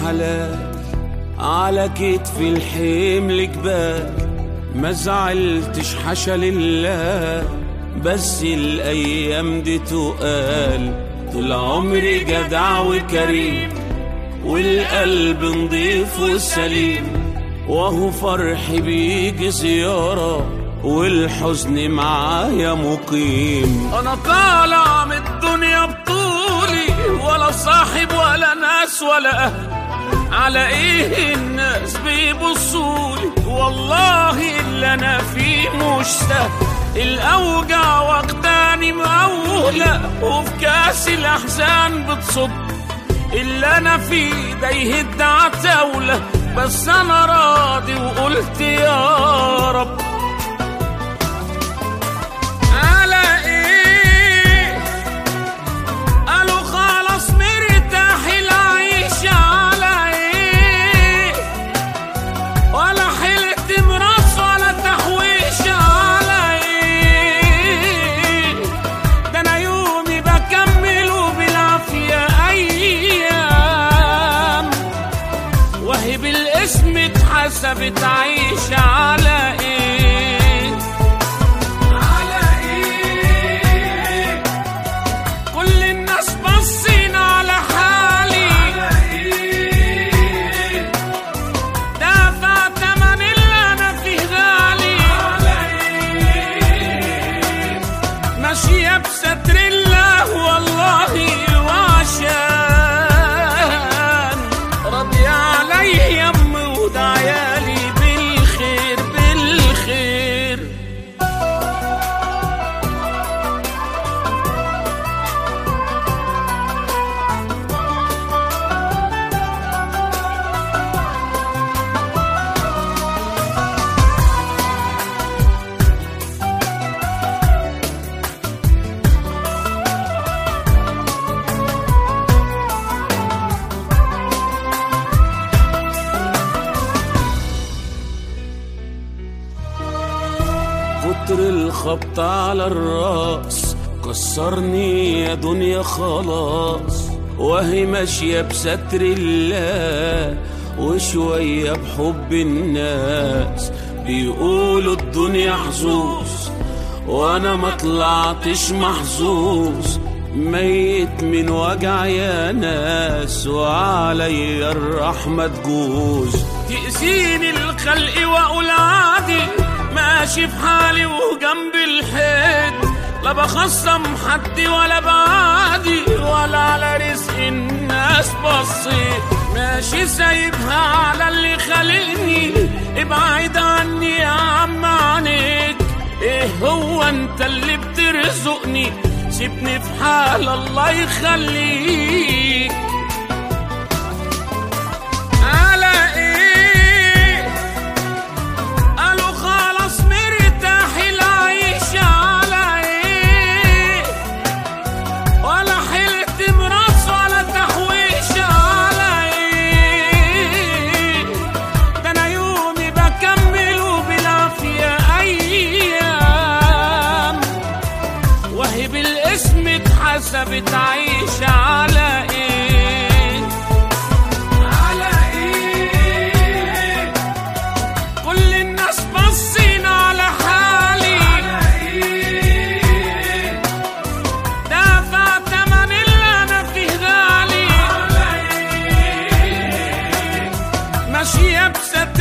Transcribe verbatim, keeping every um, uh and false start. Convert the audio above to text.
حلال، على كتف الحمل جبال، ما زعلتش حاشا لله، بس الايام دي تقال. طول عمري جدع وكريم، والقلب نضيف وسليم، وهو فرحي بيجي زيارة، والحزن معايا مقيم. انا طالع من الدنيا بطولي، ولا صاحب ولا ناس ولا اهل، على ايه الناس بيبصولي؟ والله اللي انا فيه مش سهل، الاوجع واخداني مقولة، وفي كاس الاحزان بتصب، اللي انا فيه ده يهد عتاولة، بس انا راضي وقلت يا رب. على ايه قالوا خلاص مرتاح العيشة، على ايه ولا حلت مراس ولا تحويشة، على ايه ده انا يومي بكمله بالعافية ايام، وهي بالاسم اتحسبت عيشة. على ايه على ايه كل الناس باصين على حالي، على ايه دافع تمن اللي انا فيه غالي، على ايه ماشية بستر الله والله، وعشان راضي عليا امي وده عيالي بالخير بالخير. كتر الخبط على الراس كسرني يا دنيا خلاص، وهي ماشية بستر الله، وشوية بحب الناس، بيقولوا الدنيا حظوظ، وانا ما طلعتش محظوظ، ميت من وجع يا ناس، وعليا الرحمة تجوز. تأذيني الخلق واقول عادي، ماشي في حالي وجنب الحيط، لا بخصم حد ولا بعادي، ولا على رزق الناس بصيت، ماشي سايبها على اللي خلقني، ابعد عني يا عم عنيك، ايه هو انت اللي بترزقني؟ سيبني في حال الله يخليك. على ايه قالوا خلاص مرتاح العيشة، على ايه ولا حلت مراس ولا تحويشة، على ايه ده انا يومي بكمله بالعافية ايام، وهي بالاسم اتحسبت عيشة. على ايه على ايه كل الناس باصين على حالي، على ايه دافع تمن اللي انا فيه غالي، على ايه ماشية بستر